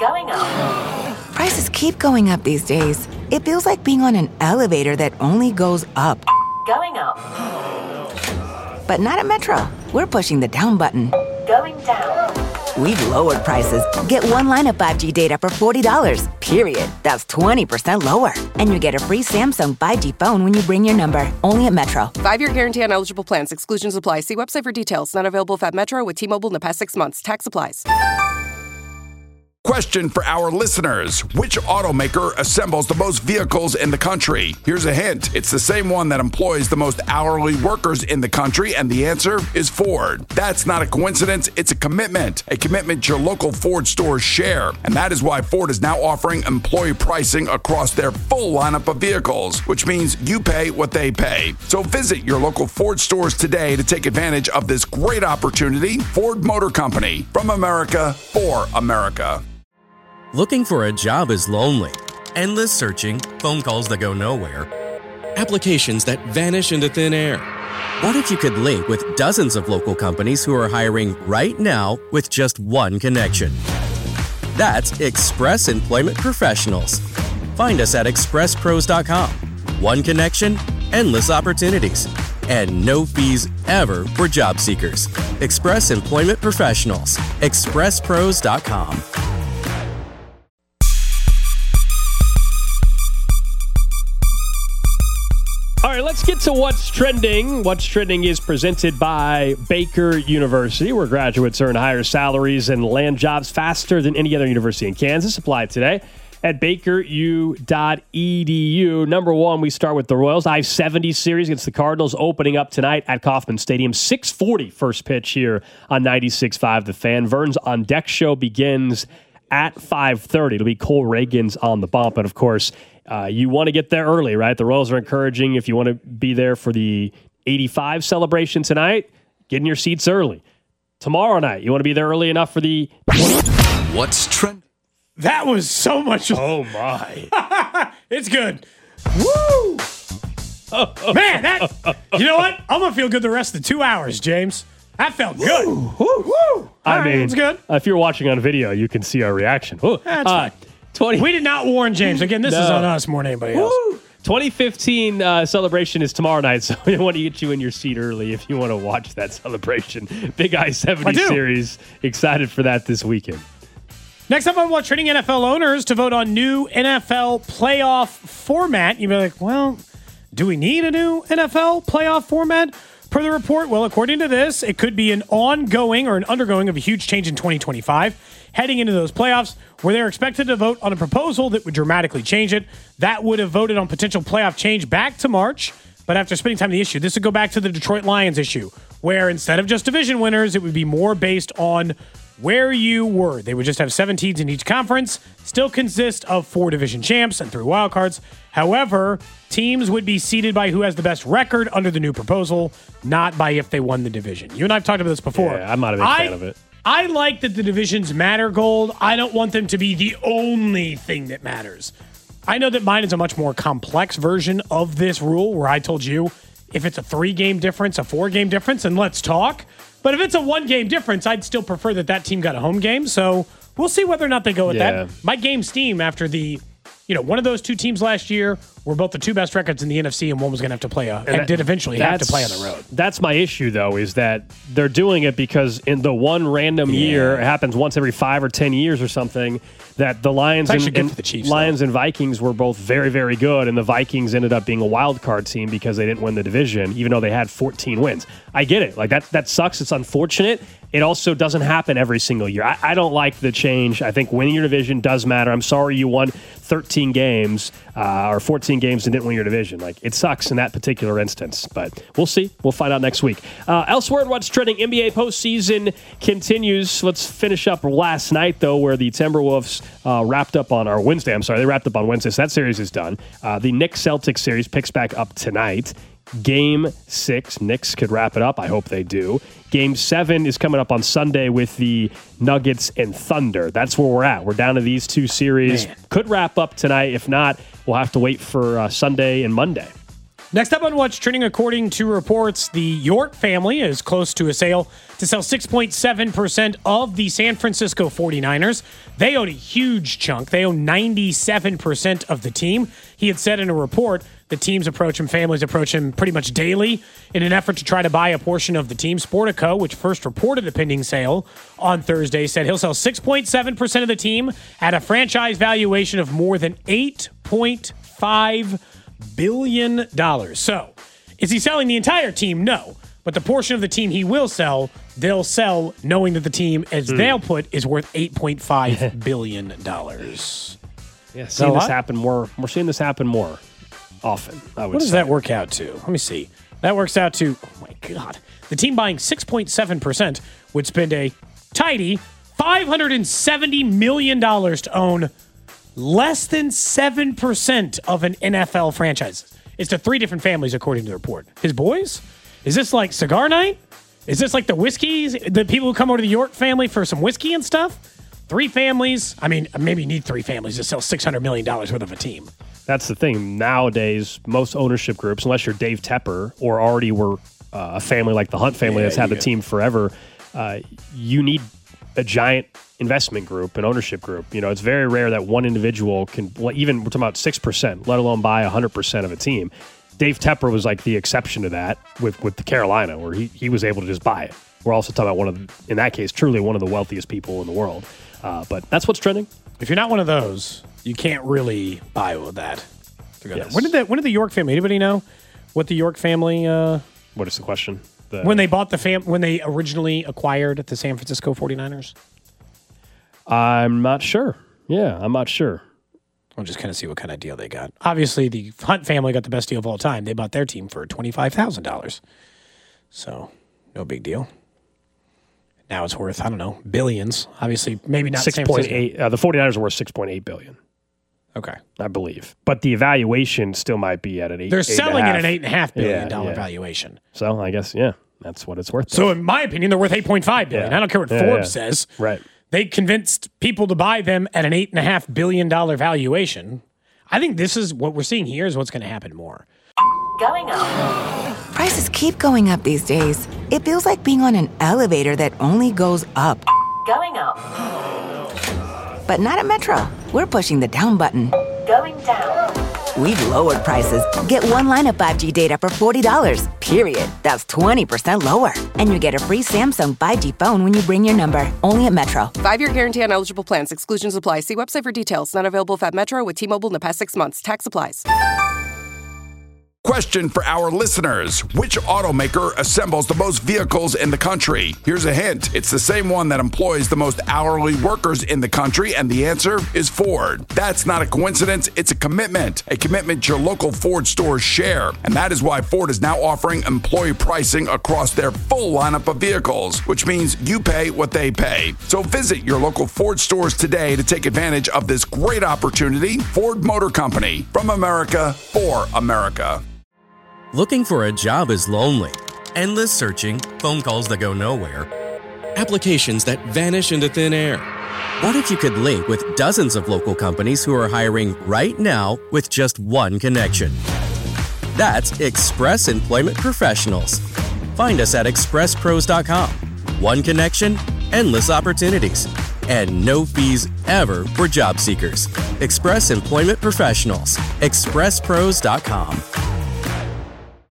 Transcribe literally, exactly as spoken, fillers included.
Going up. Prices keep going up these days. It feels like being on an elevator that only goes up. Going up. But not at Metro. We're pushing the down button. Going down. We've lowered prices. Get one line of five G data for forty dollars, period. That's twenty percent lower. And you get a free Samsung five G phone when you bring your number. Only at Metro. Five-year guarantee on eligible plans. Exclusions apply. See website for details. Not available if at Metro with T-Mobile in the past six months. Tax applies. Question for our listeners. Which automaker assembles the most vehicles in the country? Here's a hint. It's the same one that employs the most hourly workers in the country, and the answer is Ford. That's not a coincidence. It's a commitment. A commitment your local Ford stores share. And that is why Ford is now offering employee pricing across their full lineup of vehicles, which means you pay what they pay. So visit your local Ford stores today to take advantage of this great opportunity. Ford Motor Company. From America, for America. Looking for a job is lonely. Endless searching, phone calls that go nowhere, applications that vanish into thin air. What if you could link with dozens of local companies who are hiring right now with just one connection? That's Express Employment Professionals. Find us at express pros dot com. One connection, endless opportunities, and no fees ever for job seekers. Express Employment Professionals. express pros dot com. All right, let's get to what's trending. What's trending is presented by Baker University, where graduates earn higher salaries and land jobs faster than any other university in Kansas. Apply today at baker u dot e d u. Number one, we start with the Royals. I seventy series against the Cardinals opening up tonight at Kauffman Stadium. six forty first pitch here on ninety-six point five The Fan. Vern's On Deck show begins at five thirty. It'll be Cole Reagans on the bump, and of course, Uh, you want to get there early, right? The Royals are encouraging, if you want to be there for the eighty-five celebration tonight, get in your seats early. Tomorrow night, you want to be there early enough for the... What's trending? That was so much... Oh, my. It's good. Woo! Man, that... You know what? I'm going to feel good the rest of the two hours, James. That felt good. Woo! Woo! Woo. I All mean, right, it's good. Uh, if you're watching on video, you can see our reaction. Woo. That's uh, fine. twenty We did not warn James. Again, this No. is on us more than anybody else. Woo. twenty fifteen uh, celebration is tomorrow night, so we want to get you in your seat early if you want to watch that celebration. Big I seventy I do. series. Excited for that this weekend. Next up on What's Trending, N F L owners to vote on new N F L playoff format. You'd be like, well, do we need a new N F L playoff format? Per the report, well, according to this, it could be an ongoing or an undergoing of a huge change in twenty twenty-five, heading into those playoffs where they're expected to vote on a proposal that would dramatically change it. That would have voted on potential playoff change back to March, but after spending time on the issue, this would go back to the Detroit Lions issue, where instead of just division winners, it would be more based on where you were. They would just have seven teams in each conference, still consist of four division champs and three wildcards. However, teams would be seeded by who has the best record under the new proposal, not by if they won the division. You and I have talked about this before. Yeah, I'm not a big I, fan of it. I like that the divisions matter, Gold. I don't want them to be the only thing that matters. I know that mine is a much more complex version of this rule where I told you if it's a three-game difference, a four-game difference, and let's talk. But if it's a one-game difference, I'd still prefer that that team got a home game. So we'll see whether or not they go with Yeah. that. My game steam after the, you know, one of those two teams last year were both the two best records in the N F C, and one was going to have to play a, and, that- did eventually have to that's- play on the road. That's my issue, though, is that they're doing it because in the one random year, it happens once every five or ten years or something, that the Lions It's actually and, good and for the Chiefs, Lions and Vikings were both very, very good, and the Vikings ended up being a wild card team because they didn't win the division, even though they had fourteen wins. I get it. Like that, that sucks. It's unfortunate. It also doesn't happen every single year. I, I don't like the change. I think winning your division does matter. I'm sorry you won thirteen games uh, or fourteen games and didn't win your division. Like, it sucks in that particular instance, but we'll see. We'll find out next week. Uh, elsewhere in what's trending, N B A postseason continues. Let's finish up last night, though, where the Timberwolves uh, wrapped up on, or Wednesday, I'm sorry, they wrapped up on Wednesday, so that series is done. Uh, the Knicks-Celtics series picks back up tonight. Game six, Knicks could wrap it up. I hope they do. Game seven is coming up on Sunday with the Nuggets and Thunder. That's where we're at. We're down to these two series. Man. Could wrap up tonight. If not, we'll have to wait for uh, Sunday and Monday. Next up on What's Trending, according to reports, the York family is close to a sale to sell six point seven percent of the San Francisco forty-niners. They own a huge chunk. They own ninety-seven percent of the team. He had said in a report the teams approach him, families approach him pretty much daily in an effort to try to buy a portion of the team. Sportico, which first reported a pending sale on Thursday, said he'll sell six point seven percent of the team at a franchise valuation of more than eight point five billion dollars. So, is he selling the entire team? No. But the portion of the team he will sell, they'll sell knowing that the team, as mm. they'll put, is worth eight point five billion dollars. Yeah, seeing this happen more. We're seeing this happen more often, I would What does say. that work out to? Let me see. That works out to, oh my God, the team buying six point seven percent would spend a tidy five hundred seventy million dollars to own less than seven percent of an N F L franchise. It's to three different families, according to the report. His boys? Is this like cigar night? Is this like the whiskeys? The people who come over to the York family for some whiskey and stuff? Three families? I mean, maybe you need three families to sell six hundred million dollars worth of a team. That's the thing. Nowadays, most ownership groups, unless you're Dave Tepper or already were uh, a family like the Hunt family yeah, that's had yeah. the team forever, uh, you need a giant investment group, an ownership group. You know, it's very rare that one individual can, well, even we're talking about six percent, let alone buy one hundred percent of a team. Dave Tepper was like the exception to that with, with the Carolina, where he, he was able to just buy it. We're also talking about one of, the, in that case, truly one of the wealthiest people in the world. Uh, but that's what's trending. If you're not one of those, you can't really buy with that. Yes. When did the when did the York family? Anybody know what the York family? Uh, What is the question? The, when they bought the fam, when they originally acquired the San Francisco forty-niners? I'm not sure. Yeah, I'm not sure. I'll just kind of see what kind of deal they got. Obviously, the Hunt family got the best deal of all time. They bought their team for twenty-five thousand dollars. So, no big deal. Now it's worth, I don't know, billions. Obviously, maybe not six point eight. Uh, the forty-niners are worth six point eight billion dollars. Okay. I believe. But the evaluation still might be at an eight. They're eight selling and at an eight point five billion dollars yeah, yeah. valuation. So, I guess, yeah, that's what it's worth. So, in my opinion, they're worth eight point five billion dollars. Yeah. I don't care what Yeah, Forbes yeah. says. Right. They convinced people to buy them at an eight point five billion dollars valuation. I think this is what we're seeing here is what's going to happen more. Going up. Prices keep going up these days. It feels like being on an elevator that only goes up. Going up. But not at Metro. We're pushing the down button. Going down. We've lowered prices. Get one line of five G data for forty dollars, period. That's twenty percent lower. And you get a free Samsung five G phone when you bring your number. Only at Metro. Five-year guarantee on eligible plans. Exclusions apply. See website for details. Not available if at Metro with T-Mobile in the past six months. Tax applies. Question for our listeners. Which automaker assembles the most vehicles in the country? Here's a hint. It's the same one that employs the most hourly workers in the country, and the answer is Ford. That's not a coincidence. It's a commitment. A commitment your local Ford stores share. And that is why Ford is now offering employee pricing across their full lineup of vehicles, which means you pay what they pay. So visit your local Ford stores today to take advantage of this great opportunity. Ford Motor Company. From America, for America. Looking for a job is lonely. Endless searching, phone calls that go nowhere, applications that vanish into thin air. What if you could link with dozens of local companies who are hiring right now with just one connection? That's Express Employment Professionals. Find us at express pros dot com. One connection, endless opportunities, and no fees ever for job seekers. Express Employment Professionals. express pros dot com.